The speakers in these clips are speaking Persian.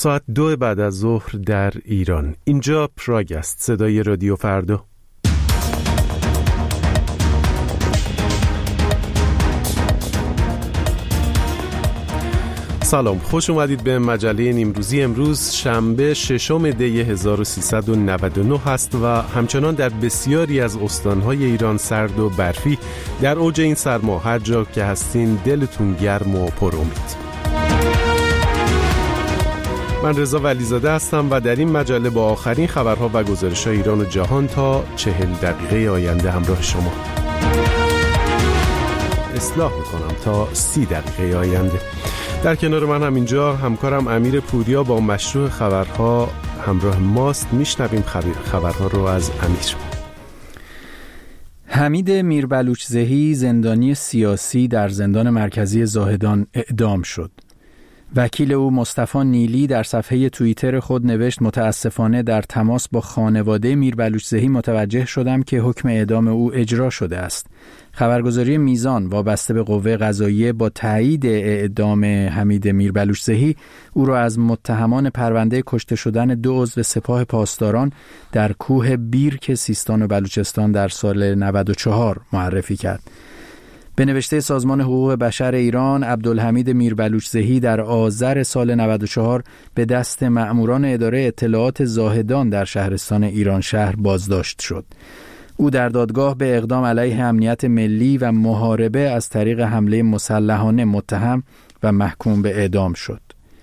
ساعت 2 بعد از ظهر در ایران. اینجا پراگ است، صدای رادیو فردا. سلام، خوش اومدید به مجله نیمروزی. امروز شنبه 6 دی 1399 هست و همچنان در بسیاری از استانهای ایران سرد و برفی. در اوج این سرما هر جا که هستین دلتون گرم و پر امید. من رضا ولیزاده هستم و در این مجله با آخرین خبرها و گزارش‌های ایران و جهان تا 40 دقیقه آینده همراه شما. اصلاح میکنم تا 30 دقیقه آینده. در کنار من هم اینجا همکارم امیر پوریا با مشروع خبرها همراه ماست. میشنویم خبرها رو از امیر. حمید میربلوچزهی زندانی سیاسی در زندان مرکزی زاهدان اعدام شد. وکیل او مصطفی نیلی در صفحه توییتر خود نوشت: متاسفانه در تماس با خانواده میربلوچزهی متوجه شدم که حکم اعدام او اجرا شده است. خبرگزاری میزان وابسته به قوه قضاییه با تایید اعدام حمید میربلوچزهی او را از متهمان پرونده کشته شدن 2 عضو سپاه پاسداران در کوه بیرک سیستان و بلوچستان در سال 94 معرفی کرد. به نوشته سازمان حقوق بشر ایران، عبدالحمید میربلوچزهی در آذر سال 94 به دست مأموران اداره اطلاعات زاهدان در شهرستان ایران شهر بازداشت شد. او در دادگاه به اقدام علیه امنیت ملی و محاربه از طریق حمله مسلحانه متهم و محکوم به اعدام شد.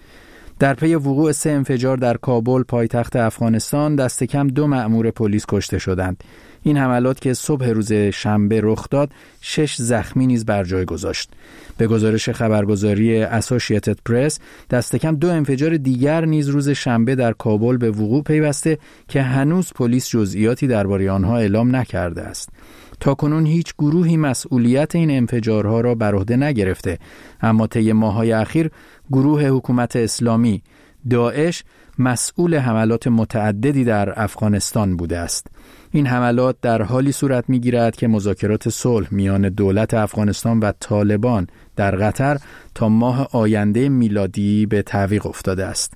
در پی وقوع 3 انفجار در کابل پایتخت افغانستان دست کم 2 مأمور پلیس کشته شدند. این حملات که صبح روز شنبه رخ داد 6 زخمی نیز بر جای گذاشت. به گزارش خبرگزاری اسوسییتد پرس دست کم 2 انفجار دیگر نیز روز شنبه در کابل به وقوع پیوسته که هنوز پلیس جزئیاتی درباره آنها اعلام نکرده است. تاکنون هیچ گروهی مسئولیت این انفجارها را بر عهده نگرفته، اما طی ماه‌های اخیر گروه حکومت اسلامی داعش مسئول حملات متعددی در افغانستان بوده است. این حملات در حالی صورت می‌گیرد که مذاکرات صلح میان دولت افغانستان و طالبان در قطر تا ماه آینده میلادی به تعویق افتاده است.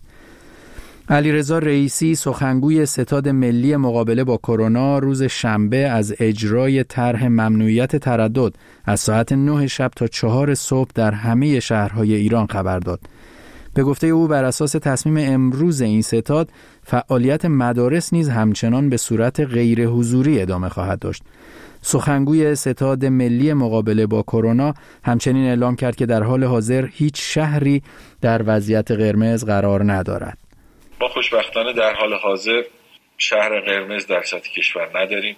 علیرضا رئیسی سخنگوی ستاد ملی مقابله با کرونا روز شنبه از اجرای طرح ممنوعیت تردد از ساعت 9 شب تا 4 صبح در همه شهرهای ایران خبر داد. به گفته او بر اساس تصمیم امروز این ستاد فعالیت مدارس نیز همچنان به صورت غیر حضوری ادامه خواهد داشت. سخنگوی ستاد ملی مقابله با کرونا همچنین اعلام کرد که در حال حاضر هیچ شهری در وضعیت قرمز قرار ندارد. ما خوشبختانه در حال حاضر شهر قرمز در سطح کشور نداریم.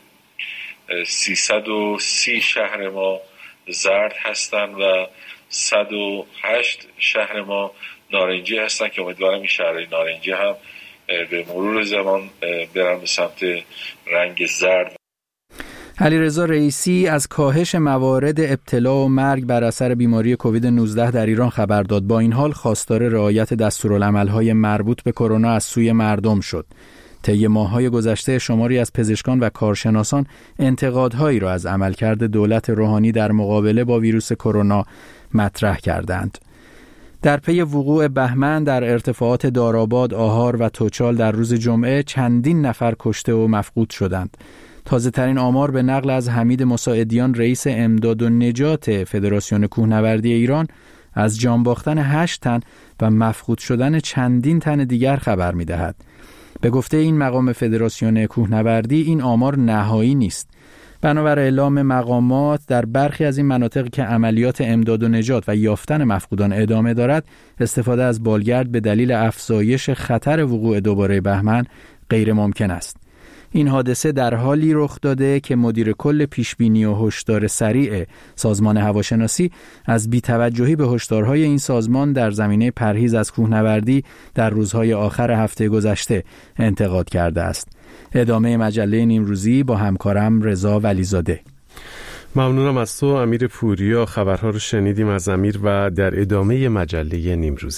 330 شهر ما زرد هستند و 108 شهر ما نارنجی هستند که امیدوارم این شهرهای نارنجی هم به مرور زمان برن به سمت رنگ زرد. علیرضا رئیسی از کاهش موارد ابتلا و مرگ بر اثر بیماری کووید 19 در ایران خبر داد. با این حال خواستار رعایت دستورالعمل‌های مربوط به کرونا از سوی مردم شد. طی ماه‌های گذشته شماری از پزشکان و کارشناسان انتقادهایی را از عملکرد دولت روحانی در مقابله با ویروس کرونا مطرح کردند. در پی وقوع بهمن در ارتفاعات دارآباد، آهار و توچال در روز جمعه چندین نفر کشته و مفقود شدند. تازه ترین آمار به نقل از حمید مساعدیان رئیس امداد و نجات فدراسیون کوهنوردی ایران از جان باختن 8 تن و مفقود شدن چندین تن دیگر خبر می‌دهد. به گفته این مقام فدراسیون کوهنوردی این آمار نهایی نیست. بنابر اعلام مقامات در برخی از این مناطق که عملیات امداد و نجات و یافتن مفقودان ادامه دارد، استفاده از بالگرد به دلیل افزایش خطر وقوع دوباره بهمن غیر ممکن است. این حادثه در حالی رخ داده که مدیر کل پیشبینی و هشدار سریع سازمان هواشناسی از بی‌توجهی به هشدارهای این سازمان در زمینه پرهیز از کوهنوردی در روزهای آخر هفته گذشته انتقاد کرده است. ادامه مجله نیمروزی با همکارم رضا ولیزاده. ممنونم از تو امیر پوریا. خبرها رو شنیدیم از امیر و در ادامه مجله نیمروزی.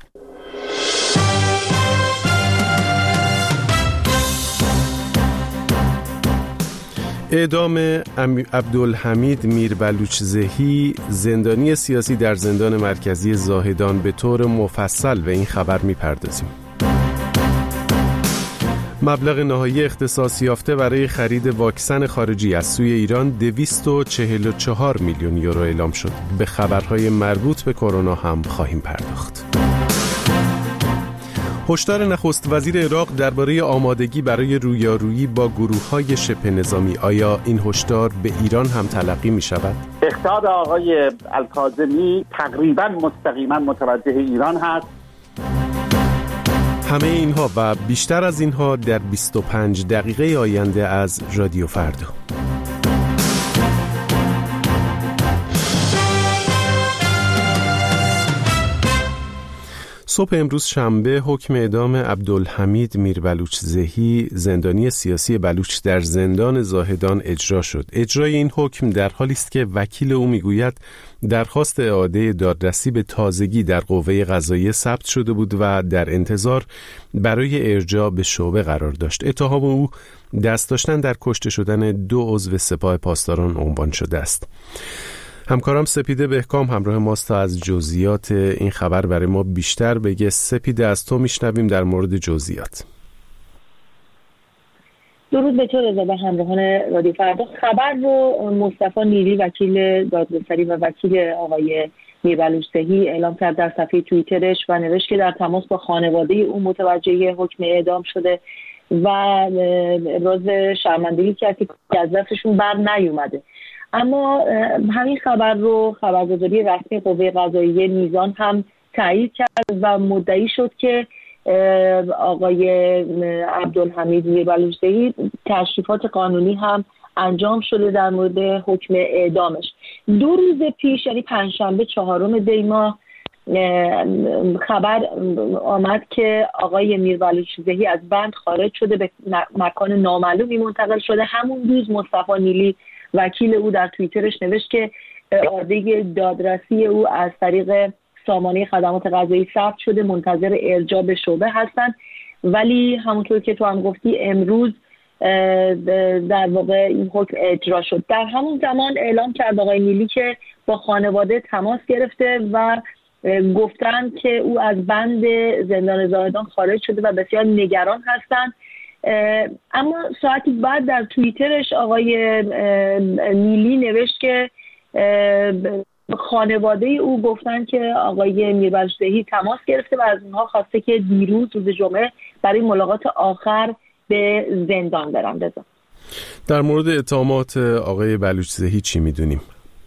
اعدام عبدالحمید میربلوچزهی زندانی سیاسی در زندان مرکزی زاهدان. به طور مفصل به این خبر میپردازیم. مبلغ نهایی اختصاص یافته برای خرید واکسن خارجی از سوی ایران 244 میلیون یورو اعلام شد. به خبرهای مربوط به کرونا هم خواهیم پرداخت. هشدار نخست وزیر عراق درباره آمادگی برای رویارویی با گروه‌های شبه نظامی. آیا این هشدار به ایران هم تلقی می شود؟ اقدام آقای الکاظمی تقریباً مستقیما متوجه ایران هست. همه اینها و بیشتر از اینها در 25 دقیقه آینده از رادیو فردا. صبح امروز شنبه حکم اعدام عبدالحمید میربلوچزهی زندانی سیاسی بلوچ در زندان زاهدان اجرا شد. اجرای این حکم در حالی است که وکیل او میگوید درخواست اعاده دادرسی به تازگی در قوه قضاییه ثبت شده بود و در انتظار برای ارجاع به شعبه قرار داشت. اتهام او دست داشتن در کشته شدن 2 عضو سپاه پاسداران عنوان شده است. همکارم سپیده بهکام همراه ماست تا از جزئیات این خبر برای ما بیشتر بگه. سپیده، از تو میشنویم در مورد جزئیات. درود به تو رضا و همراهان رادیو فردا. خبر رو مصطفی نیلی وکیل دادگستری و وکیل آقای میربلوچزهی اعلام کرد در صفحه توییترش و نوشت که در تماس با خانواده او متوجه حکم اعدام شده و ابراز شرمندگی کرد که از دستشون بر نیومده. اما همین خبر رو خبرگزاری رسمی قوه قضاییه میزان هم تایید کرد و مدعی شد که آقای عبدالحمید میربلوچزهی تشریفات قانونی هم انجام شده در مورد حکم اعدامش. 2 روز پیش یعنی پنجشنبه 4 دی ماه خبر آمد که آقای میربلوچزهی از بند خارج شده، به مکان نامعلومی منتقل شده. همون روز مصطفی نیلی وکیل او در توییترش نوشت که اعاده دادرسی او از طریق سامانه خدمات قضایی ثبت شده، منتظر ارجاع به شعبه هستند. ولی همونطور که تو هم گفتی امروز در واقع این حکم اجرا شد. در همون زمان اعلام کرد آقای نیلی که با خانواده تماس گرفته و گفتند که او از بند زندان زاهدان خارج شده و بسیار نگران هستند. اما ساعتی بعد در توییترش آقای نیلی نوشت که خانواده او گفتن که آقای میربلوچزهی تماس گرفته و از اونها خواسته که دیروز روز جمعه برای ملاقات آخر به زندان برن. در مورد اتهامات آقای بلوچزهی چی میدونیم؟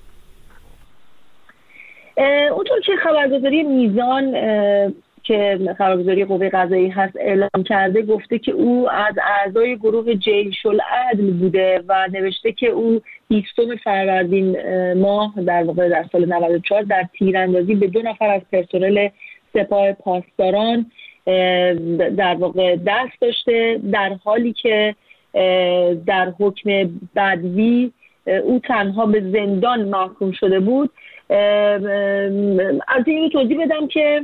اونطور که خبرگزاری میزان که خبرگزاری قوه قضایی هست اعلام کرده، گفته که او از اعضای گروه جیش العدل بوده و نوشته که او 20 فروردین ماه در واقع در سال 94 در تیراندازی به 2 نفر از پرسنل سپاه پاسداران در واقع دست داشته، در حالی که در حکم بدوی او تنها به زندان محکوم شده بود. از این توضیح بدم که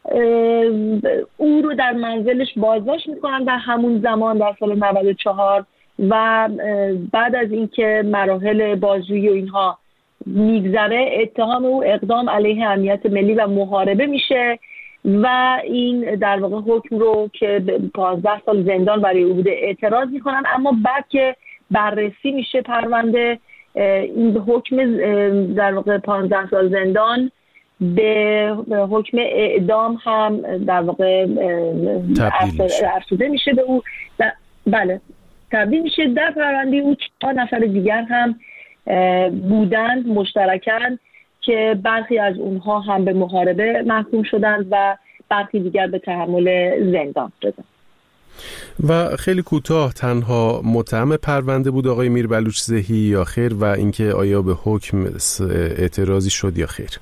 او رو در منزلش بازداشت میکنن در همون زمان در سال 94 و بعد از اینکه مراحل بازجویی و اینها میگذره اتهام او اقدام علیه امنیت ملی و محاربه میشه و این در واقع حکم رو که 15 سال زندان برای او بوده اعتراض میکنن. اما بعد که بررسی میشه پرونده، این حکم در واقع 15 سال زندان به حکم اعدام هم در واقع افزوده میشه به او. بله، تبدیل میشه. در پرونده او 4 نفر دیگر هم بودند مشترکاً که برخی از اونها هم به محاربه محکوم شدند و برخی دیگر به تحمل زندان شدند. و خیلی کوتاه، تنها متهم پرونده بود آقای میربلوچزهی یا خیر؟ و اینکه آیا به حکم اعتراضی شد یا خیر؟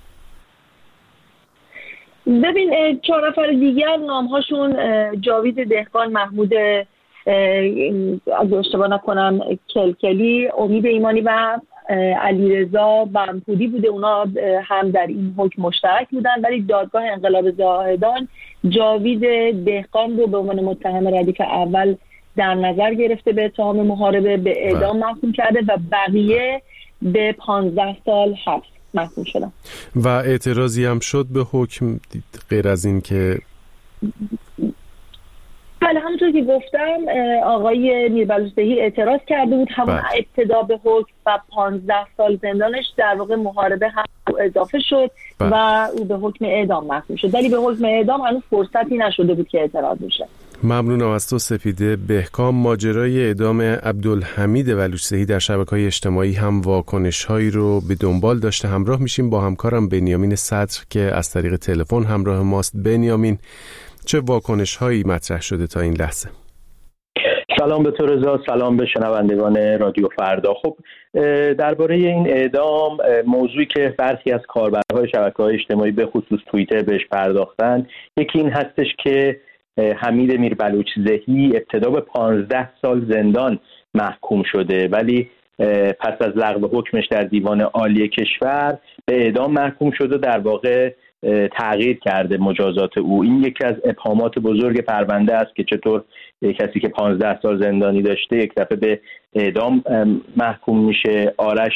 ببین، 4 نفر دیگر نامهاشون جاوید دهقان، محمود اگه اشتباه نکنم کلکلی، امید ایمانی و علیرضا بمپودی بوده. اونا هم در این حکم مشترک بودن، ولی دادگاه انقلاب زاهدان جاوید دهقان رو به عنوان متهم ردیف اول در نظر گرفته، به اتهام محاربه به اعدام محکوم کرده و بقیه به 15 سال حبس محکوم شدن. و اعتراضی هم شد به حکم غیر از این که بله، همونطور که گفتم آقای میربلوچ‌زهی اعتراض کرده بود همون ابتدا به حکم و 15 سال زندانش در واقع محاربه هم اضافه شد و او به حکم اعدام محکوم شد، ولی به حکم اعدام هنوز فرصتی نشده بود که اعتراض بشه. ممنونم از تو سپیده بهکام. ماجرای اعدام عبدالحمید بلوچ‌زهی در شبکه‌های اجتماعی هم واکنش‌هایی رو به دنبال داشته. همراه میشیم با همکارم بنیامین صدر که از طریق تلفن همراه ماست. بنیامین، چه واکنش‌هایی مطرح شده تا این لحظه؟ سلام به تو رضا، سلام به شنوندگان رادیو فردا. خب درباره این اعدام، موضوعی که برخی از کاربرهای شبکه‌های اجتماعی به خصوص توییتر بهش پرداختن، یکی این هستش که حمید میربلوچ‌زهی ابتدا به 15 سال زندان محکوم شده، ولی پس از لغو حکمش در دیوان عالی کشور به اعدام محکوم شده، در واقع تغییر کرده مجازات او. این یکی از ابهامات بزرگ پرونده است که چطور کسی که 15 سال زندانی داشته یک دفعه به اعدام محکوم میشه.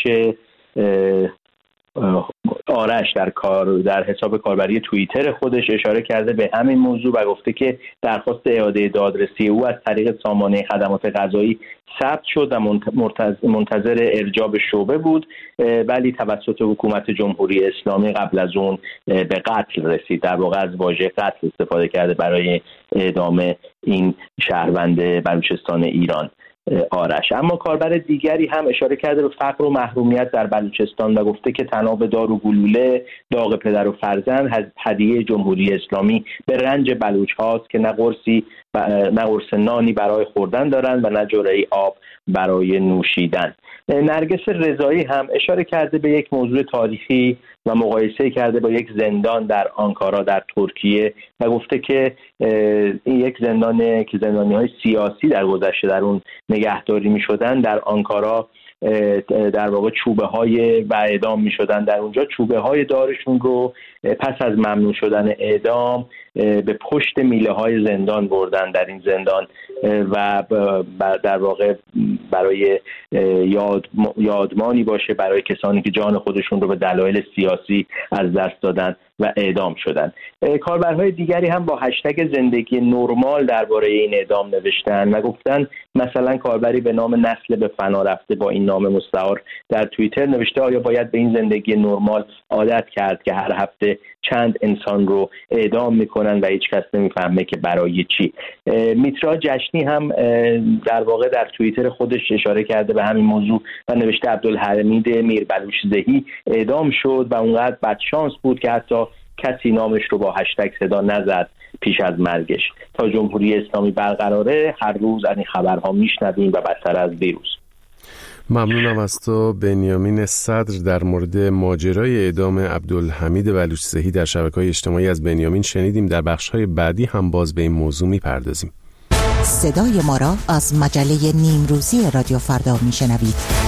آرش در حساب کاربری توییتر خودش اشاره کرده به همین موضوع و گفته که درخواست اعاده دادرسی او از طریق سامانه خدمات قضایی ثبت شد و منتظر ارجاع به شعبه بود، ولی توسط حکومت جمهوری اسلامی قبل از اون به قتل رسید. در واقع از واژه قتل استفاده کرده برای اعدام این شهروند بلوچستان ایران آرش. اما کاربر دیگری هم اشاره کرده به فقر و محرومیت در بلوچستان و گفته که طناب دار و گلوله، داغ پدر و فرزند هدیه جمهوری اسلامی به رنج بلوچ هاست که نه قرص نانی برای خوردن دارند و نه جرعه آب برای نوشیدن. نرگس رضایی هم اشاره کرده به یک موضوع تاریخی و مقایسه کرده با یک زندان در آنکارا در ترکیه و گفته که این یک زندانه که زندانی‌های سیاسی در گذشته در اون نگهداری می‌شدن، در آنکارا در واقع چوبه های و اعدام می شدن. در اونجا چوبه های دارشون رو پس از ممنوع شدن اعدام به پشت میله های زندان بردن در این زندان و در واقع برای یادمانی باشه برای کسانی که جان خودشون رو به دلایل سیاسی از دست دادن و اعدام شدن. کاربرهای دیگری هم با هشتگ زندگی نرمال درباره این اعدام نوشتن و گفتن، مثلا کاربری به نام نسل به فنا رفته با این نام مستعار در توییتر نوشته آیا باید به این زندگی نرمال عادت کرد که هر هفته چند انسان رو اعدام میکنن و هیچ کس نمیفهمه که برای چی. میترا جشنی هم در واقع در توییتر خودش اشاره کرده به همین موضوع و نوشته عبدالحمید میربلوچ‌زهی اعدام شد و اونقدر بدشانس بود که حتی کسی نامش رو با هشتگ صدا نزد پیش از مرگش. تا جمهوری اسلامی برقراره هر روز از این خبرها میشنویم و بدتر از دیروز. ممنونم از تو بنیامین صدر. در مورد ماجرای اعدام عبدالحمید بلوچ‌زهی در شبکه‌های اجتماعی از بنیامین شنیدیم. در بخش‌های بعدی هم باز به این موضوع می‌پردازیم. صدای ما را از مجله نیمروزی رادیو فردا می‌شنوید.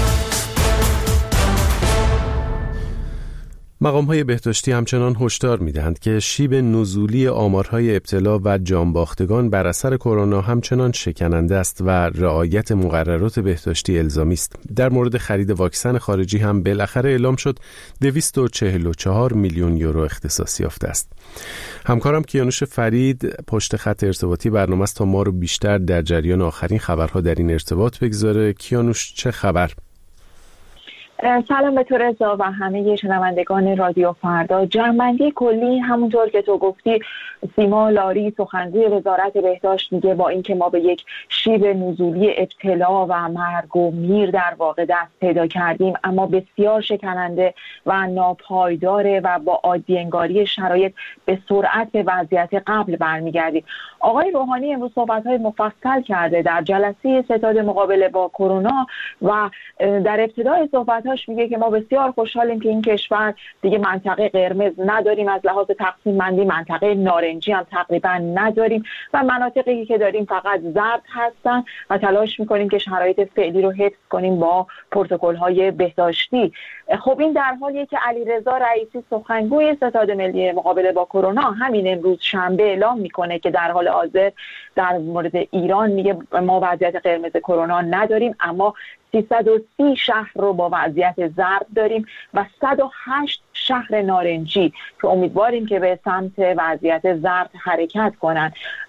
مقام‌های بهداشتی همچنان هشدار می‌دهند که شیب نزولی آمارهای ابتلا و جانباختگان بر اثر کرونا همچنان شکننده است و رعایت مقررات بهداشتی الزامی است. در مورد خرید واکسن خارجی هم بالاخره اعلام شد 244 میلیون یورو اختصاص یافته است. همکارم کیانوش فرید پشت خط ارتباطی برنامه است تا ما رو بیشتر در جریان آخرین خبرها در این ارتباط بگذاره. کیانوش، چه خبر؟ سلام به تو رضا و همه شنوندگان رادیو فردا. جمع‌بندی کلی همونطور که تو گفتی، سیما لاری سخنگوی وزارت بهداشت میگه با اینکه ما به یک شیب نزولی ابتلا و مرگ و میر در واقع دست پیدا کردیم، اما بسیار شکننده و ناپایداره و با عادی انگاری شرایط به سرعت به وضعیت قبل برمیگردیم. آقای روحانی امروز صحبت‌های مفصل کرده در جلسه ستاد مقابله با کرونا و در ابتدای صحبت‌هاش میگه که ما بسیار خوشحالیم که این کشور دیگه منطقه قرمز نداریم، از لحاظ تقسیم بندی منطقه نارنجی هم تقریبا نداریم و مناطقی که داریم فقط زرد هستن و تلاش میکنیم که شرایط فعلی رو حفظ کنیم با پروتکل‌های بهداشتی. خب این در حالیه که علیرضا رئیسی سخنگوی ستاد ملی مقابله با کرونا همین امروز شنبه اعلام میکنه که در حال حاضر در مورد ایران میگه ما وضعیت قرمز کرونا نداریم، اما 330 شهر رو با وضعیت زرد داریم و 108 شهر نارنجی که امیدواریم که به سمت وضعیت زرد حرکت کنن.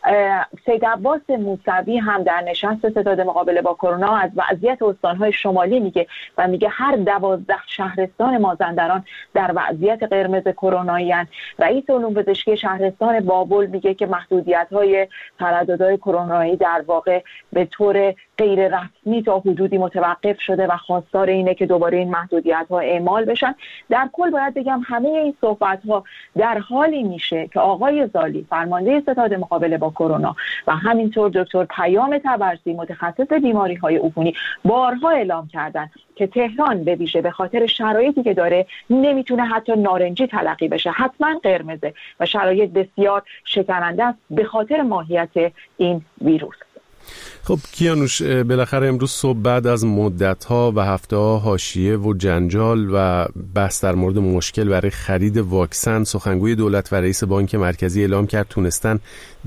سید عباس موسوی هم در نشست ستاد مقابله با کرونا از وضعیت استان‌های شمالی میگه و میگه هر 12 شهرستان مازندران در وضعیت قرمز کرونایی هستند. رئیس علوم پزشکی شهرستان بابل میگه که محدودیت‌های ترددهای کرونایی در واقع به طور غیر رسمی تا حدودی متوقف شده و خواستار اینه که دوباره این محدودیت‌ها اعمال بشن. در کل باید بگم همه این صحبت‌ها در حالی میشه که آقای زالی فرمانده ستاد مقابله با کرونا و همینطور دکتر پیام طبرسی متخصص بیماری‌های عفونی بارها اعلام کردن که تهران به ویژه به خاطر شرایطی که داره نمیتونه حتی نارنجی تلقی بشه، حتما قرمزه و شرایط بسیار شکننده است به خاطر ماهیت این ویروس. خب کیانوش، بالاخره امروز صبح بعد از مدت‌ها و هفته‌ها حاشیه و جنجال و بحث در مورد مشکل برای خرید واکسن، سخنگوی دولت و رئیس بانک مرکزی اعلام کرد تونستن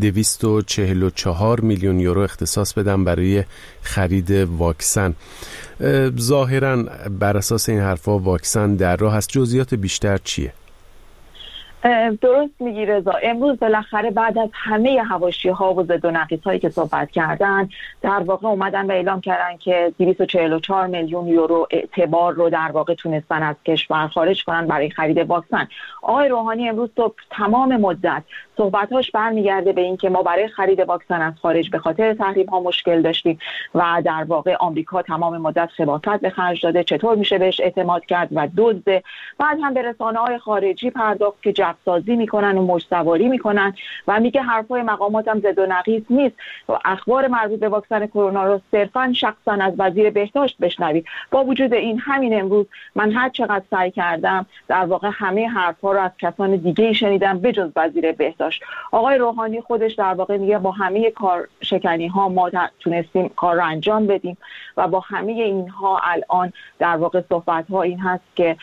244 میلیون یورو اختصاص بدن برای خرید واکسن. ظاهراً بر اساس این حرفا واکسن در راه است. جزئیات بیشتر چیه؟ درست میگی رضا. امروز بالاخره بعد از همه حواشی‌ها و ضد و نقیص‌هایی که صحبت کردن در واقع اومدن و اعلام کردن که 244 میلیون یورو اعتبار رو در واقع تونستن از کشور خارج کنن برای خرید واکسن. آقای روحانی امروز صبح تمام مدت صحبت‌هاش برمیگرده به این که ما برای خرید واکسن از خارج به خاطر تحریم‌ها مشکل داشتیم و در واقع آمریکا تمام مدت خباثت به خرج داده، چطور میشه بهش اعتماد کرد و دزده. بعد هم به رسانه‌های خارجی پرداخت که سازی میکنن و موج سواری میکنن و میگه حرفای مقاماتم ضد و نقیض نیست و اخبار مربوط به واکسن کرونا رو صرفا شخصا از وزیر بهداشت بشنوید. با وجود این همین امروز من هر چقدر سعی کردم در واقع همه حرفا رو از کسان دیگه شنیدم بجز وزیر بهداشت. آقای روحانی خودش در واقع میگه با همه کار شکنی ها ما تونستیم کار رو انجام بدیم و با همه اینها الان در واقع صحبت ها این هست که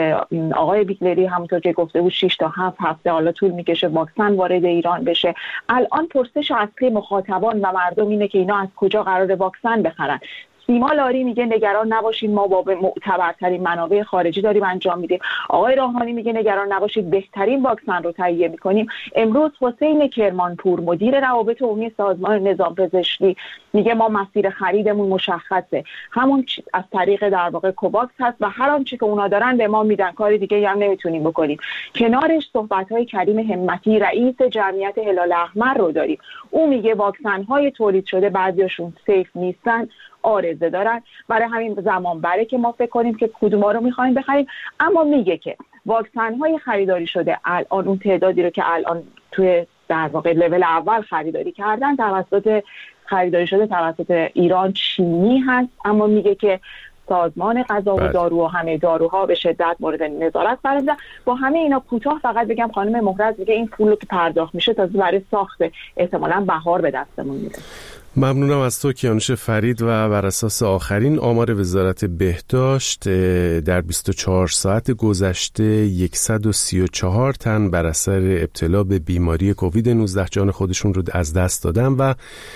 آقای بیگلری همونطور که گفته بود 6 تا 7 هفته حالا طول میکشه واکسن وارد ایران بشه. الان پرسش اصلی مخاطبان و مردم اینه که اینا از کجا قراره واکسن بخرن. سیما لاری میگه نگران نباشید ما با معتبرترین منابع خارجی داریم انجام میدیم. آقای روحانی میگه نگران نباشید بهترین واکسن رو تهیه میکنیم. امروز حسین کرمانپور مدیر روابط عمومی سازمان نظام پزشکی میگه ما مسیر خریدمون مشخصه، همون از طریق در واقع کوواکس هست و هر آنچه که اونا دارن به ما میدن، کاری دیگه هم نمیتونیم بکنیم. کنارش صحبت‌های کریم همتی رئیس جمعیت هلال احمر رو داریم. او میگه واکسن‌های تولید شده بعضیاشون سیف نیستن، عارضه دارن، برای همین زمان بره که ما فکر کنیم که کدوما رو می‌خوایم بخریم. اما میگه که واکسن‌های خریداری شده الان اون تعدادی رو که الان توی در واقع لول اول خریداری کردن خریداری شده توسط ایران چینی هست. اما میگه که سازمان غذا و دارو و همه داروها به شدت مورد نظارت قرار میدن. با همه اینا کوتاه فقط بگم خانم مهرز میگه این پول که پرداخت میشه تازه برای ساخت احتمالاً بهار به دستمون میاد. ممنونم از تو کیانوش فرید. و بر اساس آخرین آمار وزارت بهداشت در 24 ساعت گذشته 134 تن بر اثر ابتلا به بیماری کووید 19 جان خودشون رو از دست دادن و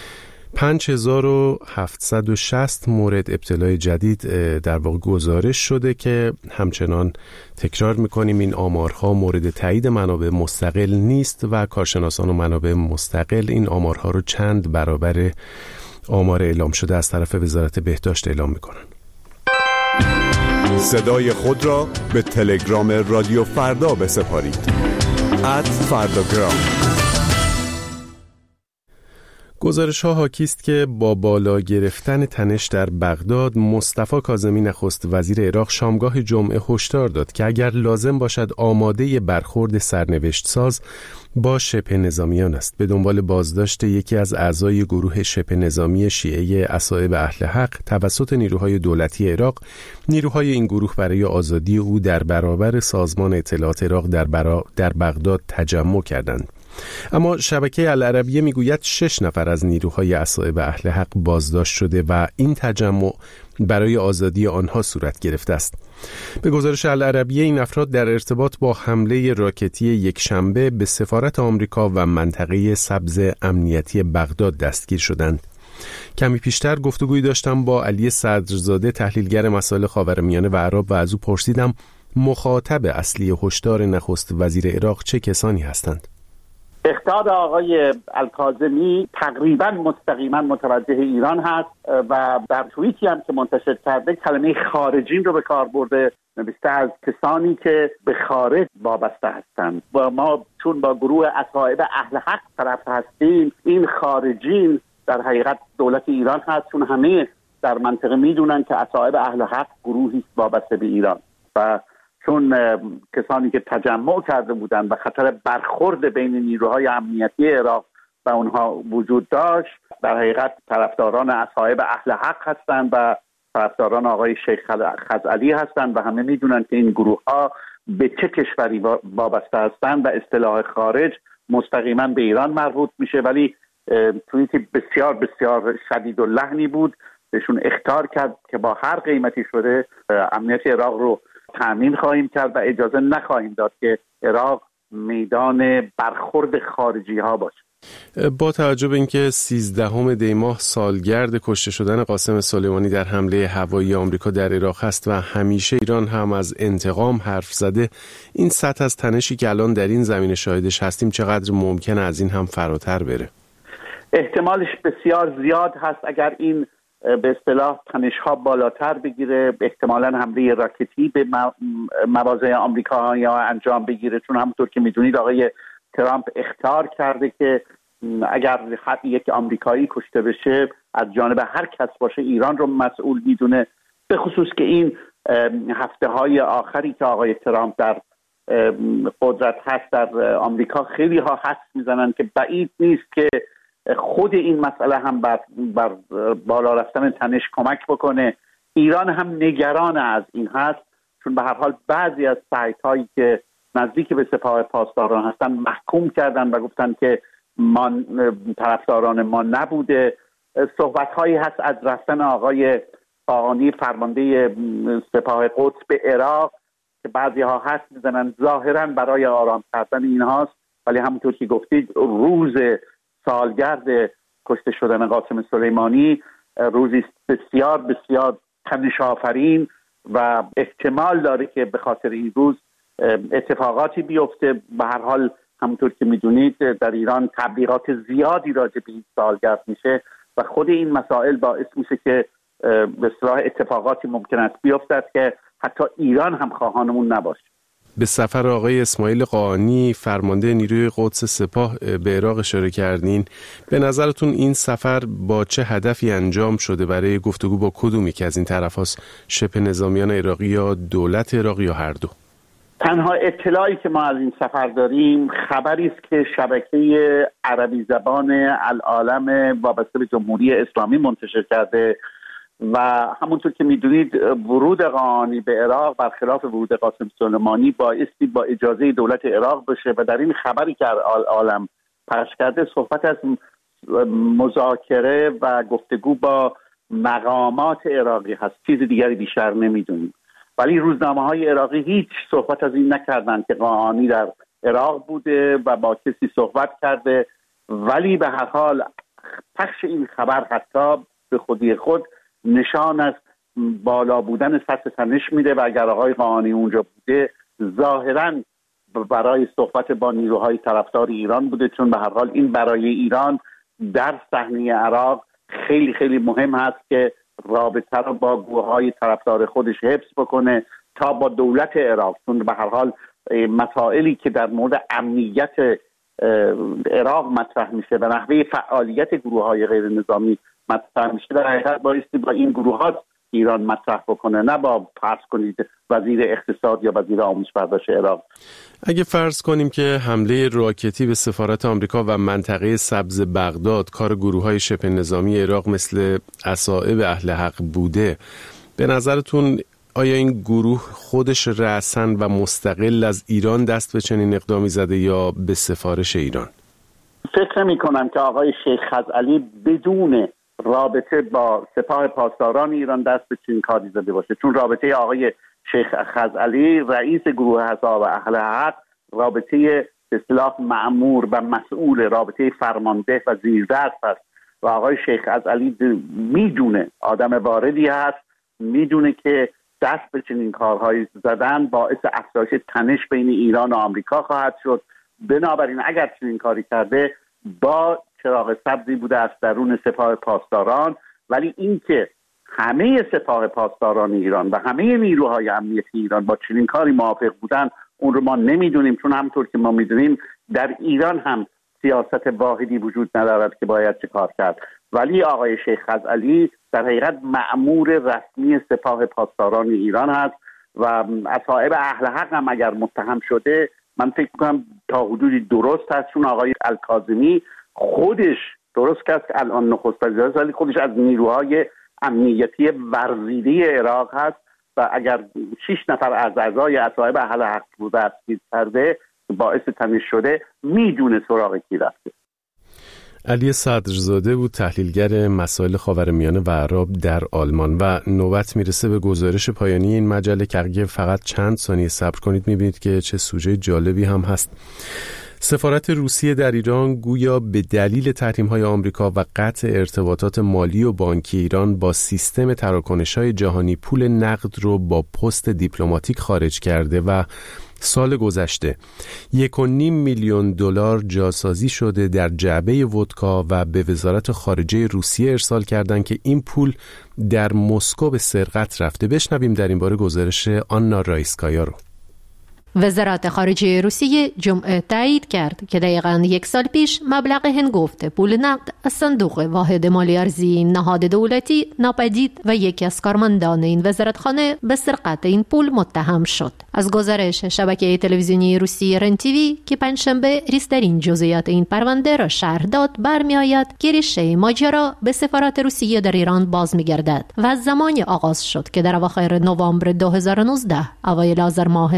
5760 مورد ابتلای جدید در واقع گزارش شده که همچنان تکرار میکنیم این آمارها مورد تایید منابع مستقل نیست و کارشناسان و منابع مستقل این آمارها رو چند برابر آمار اعلام شده از طرف وزارت بهداشت اعلام میکنن. صدای خود را به تلگرام رادیو فردا بسپارید @فرداگرام. گزارش‌ها حاکی است که با بالا گرفتن تنش در بغداد مصطفی کاظمی نخست وزیر عراق شامگاه جمعه هشدار داد که اگر لازم باشد آماده برخورد سرنوشت ساز با شبه نظامیان است. به دنبال بازداشت یکی از اعضای گروه شبه نظامی شیعه اصحاب اهل حق توسط نیروهای دولتی عراق، نیروهای این گروه برای آزادی او در برابر سازمان اطلاعات عراق در بغداد تجمع کردند. اما شبکه العربیه میگوید 6 نفر از نیروهای اصحاب اهل حق بازداشت شده و این تجمع برای آزادی آنها صورت گرفته است. به گزارش العربیه این افراد در ارتباط با حمله راکتی یکشنبه به سفارت آمریکا و منطقه سبز امنیتی بغداد دستگیر شدند. کمی پیشتر گفتگویی داشتم با علی صدرزاده تحلیلگر مسائل خاورمیانه و عرب و از او پرسیدم مخاطب اصلی هشدار نخست وزیر عراق چه کسانی هستند؟ اخطار آقای الکاظمی تقریبا مستقیما متوجه ایران هست و در توییتی هم که منتشر کرده کلمه خارجین رو به کار برده، نوشته از کسانی که به خارج وابسته هستند و ما چون با گروه اصحاب اهل حق طرف هستیم، این خارجین در حقیقت دولت ایران هست، چون همه در منطقه میدونن که اصحاب اهل حق گروهی وابسته به ایران و چون کسانی که تجمع کرده بودند و خطر برخورد بین نیروهای امنیتی عراق و اونها وجود داشت، در حقیقت طرفداران اصحاب اهل حق هستند و طرفداران آقای شیخ خزعلی هستند و همه میدونن که این گروه ها به چه کشوری وابسته هستند و اصطلاح خارج مستقیما به ایران مربوط میشه. ولی توییتی بسیار بسیار شدید و لحنی بود، بهشون اخطار کرد که با هر قیمتی شده امنیت عراق رو تأمین خواهیم کرد و اجازه نخواهیم داد که عراق میدان برخورد خارجی ها باشه. با توجه به اینکه 13 دی ماه سالگرد کشته شدن قاسم سلیمانی در حمله هوایی آمریکا در عراق هست و همیشه ایران هم از انتقام حرف زده، این سطح از تنشی که الان در این زمینه شاهدش هستیم چقدر ممکنه از این هم فراتر بره؟ احتمالش بسیار زیاد هست. اگر این به اصطلاح تنش‌ها بالاتر بگیره، احتمالاً حمله راکتی به مواضع آمریکایی‌ها انجام بگیره، چون همونطور که میدونید آقای ترامپ اخطار کرده که اگر یک آمریکایی کشته بشه از جانب هر کس باشه ایران رو مسئول میدونه. به خصوص که این هفته‌های آخری که آقای ترامپ در قدرت هست در آمریکا، خیلی ها حدس میزنن که بعید نیست که خود این مسئله هم بر بالا رفتن تنش کمک بکنه. ایران هم نگران از این هست، چون به هر حال بعضی از سایت‌هایی که نزدیک به سپاه پاسداران هستن محکوم کردن و گفتن که ما طرفداران ما نبوده. صحبت‌هایی هست از رفتن آقای خاقانی فرمانده سپاه قدس به عراق که بعضی ها حدس میزنن ظاهراً برای آرام کردن اینهاست، ولی همونطور که گفتید روز سالگرد کشته شدن قاسم سلیمانی روزی بسیار بسیار تنش آفرین و احتمال داره که به خاطر این روز اتفاقاتی بیفته. به هر حال همونطور که میدونید در ایران تبلیغات زیادی راجع به این سالگرد میشه و خود این مسائل باعث میشه که به اصطلاح اتفاقاتی ممکن است بیفتد که حتی ایران هم خواهانمون نباشه. به سفر آقای اسماعیل قاآنی فرمانده نیروی قدس سپاه به عراق اشاره کردین. به نظرتون این سفر با چه هدفی انجام شده؟ برای گفتگو با کدومی که از این طرف هاست، شبه نظامیان عراقی یا دولت عراقی یا هر دو؟ تنها اطلاعی که ما از این سفر داریم خبری است که شبکه عربی زبان العالم وابسته به جمهوری اسلامی منتشر کرده و همونطور که میدونید ورود قاآنی به عراق برخلاف ورود قاسم سلیمانی بایستی با اجازه دولت عراق بشه و در این خبری که عالم پخش کرده صحبت از مذاکره و گفتگو با مقامات عراقی هست. چیز دیگری بیشتر نمیدونیم. ولی روزنامه‌های عراقی هیچ صحبت از این نکردند که قاآنی در عراق بوده و با کسی صحبت کرده. ولی به هر حال پخش این خبر حتی به خودی خود نشان از بالا بودن سطح تنش میده و اگر آقای قاآنی اونجا بوده ظاهراً برای صحبت با نیروهای طرفدار ایران بوده، چون به هر حال این برای ایران در صحنه عراق خیلی خیلی مهم هست که رابطه رو با گروه‌های طرفدار خودش حفظ بکنه تا با دولت عراق، چون به هر حال مسائلی که در مورد امنیت عراق مطرح میشه و نحوه فعالیت گروه‌های غیر نظامی مطرح میشه در حقیقت بایستی با این گروهات ایران مطرح بکنه، نه با فرض کنید وزیر اقتصاد یا وزیر آموزش پرداش عراق. اگه فرض کنیم که حمله راکتی به سفارت آمریکا و منطقه سبز بغداد کار گروه‌های شبه نظامی عراق مثل اصائب اهل حق بوده، به نظرتون آیا این گروه خودش رأساً و مستقل از ایران دست به چنین اقدامی زده یا به سفارش ایران؟ فکر می‌کنم که آقای شیخ خزعلی بدون رابطه با سپاه پاسداران ایران دست به چنین کاری زده باشه، چون رابطه آقای شیخ خزعلی رئیس گروه اصحاب اهل حق رابطه به اصطلاح مأمور و مسئول، رابطه فرمانده و زیردست است و آقای شیخ خزعلی میدونه آدم واردی هست، میدونه که دست به چنین کارهایی زدن باعث افزایش تنش بین ایران و آمریکا خواهد شد بنابراین اگر چنین کاری کرده با چراغ سبزی بوده از درون سپاه پاسداران، ولی اینکه همه سپاه پاسداران ایران و همه نیروهای امنیتی ایران با چنین کاری موافق بودن اون رو ما نمیدونیم، چون همونطور که ما میدونیم در ایران هم سیاست واحدی وجود ندارد که باید چه کار کرد. ولی آقای شیخ خزعلی در حقیقت مأمور رسمی سپاه پاسداران ایران هست و اصحاب اهل حق هم اگر متهم شده من فکر میکنم تا حدودی درست هست، چون آقای الکاظمی خودش درست که الان نخست وزیر است ولی خودش از نیروهای امنیتی ورزیده عراق هست و اگر 6 نفر از اعضای اصحاب اهل حق رو دستگیر کرده باعث تنش شده میدونه سراغ کی رفته. علی صدرزاده بود، تحلیلگر مسائل خاورمیانه و عرب در آلمان. و نوبت میرسه به گزارش پایانی این مجله که اگه فقط چند ثانیه صبر کنید میبینید که چه سوژه جالبی هم هست. سفارت روسیه در ایران گویا به دلیل تحریم‌های آمریکا و قطع ارتباطات مالی و بانکی ایران با سیستم تراکنش‌های جهانی پول نقد رو با پست دیپلماتیک خارج کرده و سال گذشته 1.5 میلیون دلار جاسازی شده در جعبه ودکا و به وزارت خارجه روسیه ارسال کردند که این پول در مسکو به سرقت رفته. بشنویم در این باره گزارش آنا رایسکایا رو. وزارت خارجه روسیه جمعه تایید کرد که دقیقاً 1 سال پیش مبلغ هنگفت پول نقد از صندوق واحد مالی ارزی نهاد دولتی ناپدید و یکی از کارمندان این وزارتخانه به سرقت این پول متهم شد. از گزارش شبکه تلویزیونی روسی رنتیوی که پنجشنبه ریزترین جزئیات این پرونده را شرح داد برمی‌آید که ریشه ماجرا به سفارت روسیه در ایران باز می‌گردد و از زمانی آغاز شد که در اواخر نوامبر 2019 اوایل آذر ماه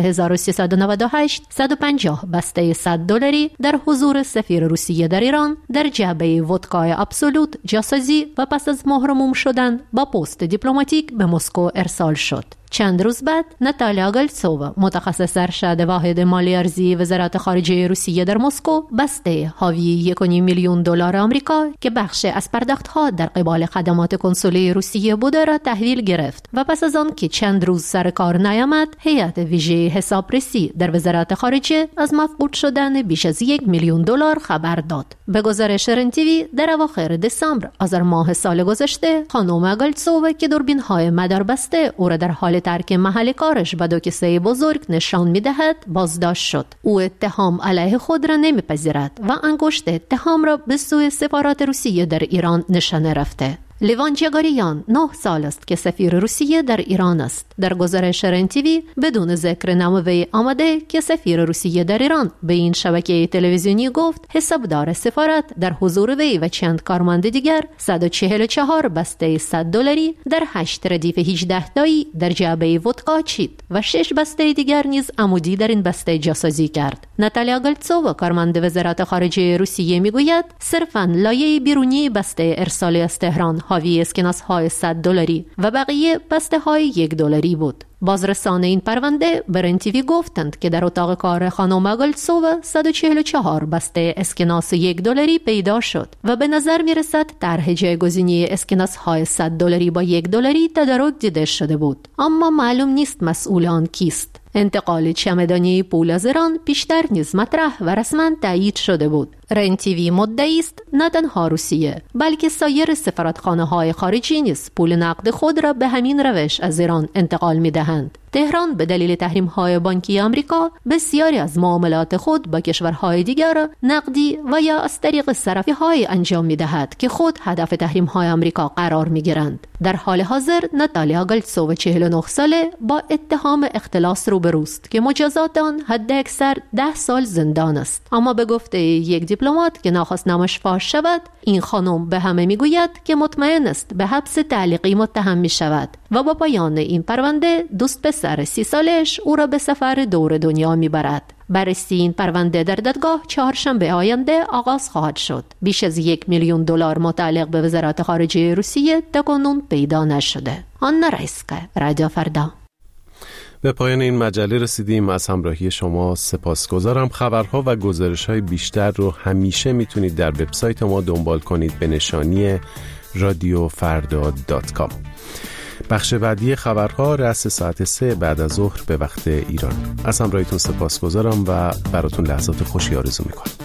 1398 150 بسته $100 در حضور سفیر روسیه در ایران در جعبه ودکای ابسولوت جاسازی و پس از مهرموم شدن با پست دیپلماتیک به مسکو ارسال شد. چند روز بعد ناتالیا گالتسووا متخصص ارشد واحد مالی ارزی وزارت خارجه روسیه در مسکو بسته حاوی 1.5 میلیون دلار آمریکا که بخش از پرداخت‌ها در قبال خدمات کنسولی روسیه بوده را تحویل گرفت و پس از آن که چند روز سر کار نیامد هیئت ویژه حسابرسی در وزارت خارجه از مفقود شدن بیش از 1 میلیون دلار خبر داد. به گزارش رنتیوی در اواخر دسامبر آذر ماه سال گذشته خانم گالتسووا که دوربین‌های مداربسته او را در حال ترک محل کارش به 2 کیسه بزرگ نشان می‌دهد بازداشت شد. او اتهام علیه خود را نمی‌پذیرد و انگشت اتهام را به سوی سفارت روسیه در ایران نشانه رفته. لیوان جگاریان 9 سال است که سفیر روسیه در ایران است. در گزارش رنتیوی بدون ذکر نام وی آمده که سفیر روسیه در ایران به این شبکه تلویزیونی گفت حسابدار سفارت در حضور وی و چند کارمند دیگر 144 بسته $100 در 8 ردیف 18 تایی در جعبه ودکا چید و 6 بسته دیگر نیز عمودی در این بسته جاسازی کرد. ناتالیا گالتسووا کارمند وزارت خارجه روسیه میگوید صرفاً لایه بیرونی بسته ارسالی از تهران حاوی اسکناس‌های $100 و بقیه بسته‌های $1 بود. بازرسان این پرونده به رنتیوی گفتند که در اتاق کار خانم گالتسووا 144 بسته اسکناس $1 پیدا شد و به نظر میرسد طرح جایگزینی اسکناس‌های $100 با $1 تدارک دیده شده بود، اما معلوم نیست مسئول آن کیست. انتقال چمدانی پول از ایران پیشتر نیز مطرح و رسما تایید شده بود. رنتیوی مدعی است نه تنها روسیه بلکه سایر سفارتخانه‌های خارجی نیز پول نقد خود را به همین روش از ایران انتقال می‌دهند. تهران به دلیل تحریم‌های بانکی آمریکا بسیاری از معاملات خود با کشورهای دیگر را نقدی و یا از طریق صرافی‌های انجام می‌دهد که خود هدف تحریم‌های آمریکا قرار می‌گیرند. در حال حاضر ناتالیا گالتسووا 49 ساله با اتهام اختلاس روبروست که مجازات آن حداکثر 10 سال زندان است. اما به گفته یک دیپلمات که ناخواست نامش فاش شود، این خانم به همه میگوید که مطمئن است به حبس تعلیقی متهم می‌شود و با پایان این پرونده دوست پسر 30 سالش او را به سفر دور دنیا میبرد. بررسی این پرونده در دادگاه چهارشنبه آینده آغاز خواهد شد. بیش از $1 میلیون متعلق به وزارت خارجه روسیه تاکنون پیدا نشده. آنا رایسکا، رادیو فردا. به پایان این مجله رسیدیم. از همراهی شما سپاسگزارم. خبرها و گزارش‌های بیشتر رو همیشه میتونید در وبسایت ما دنبال کنید به نشانی radiofrda.com. بخش بعدی خبرها رأس ساعت 3 بعد از ظهر به وقت ایران. از همراهیتون سپاسگزارم و براتون لحظات خوشی آرزو میکنم.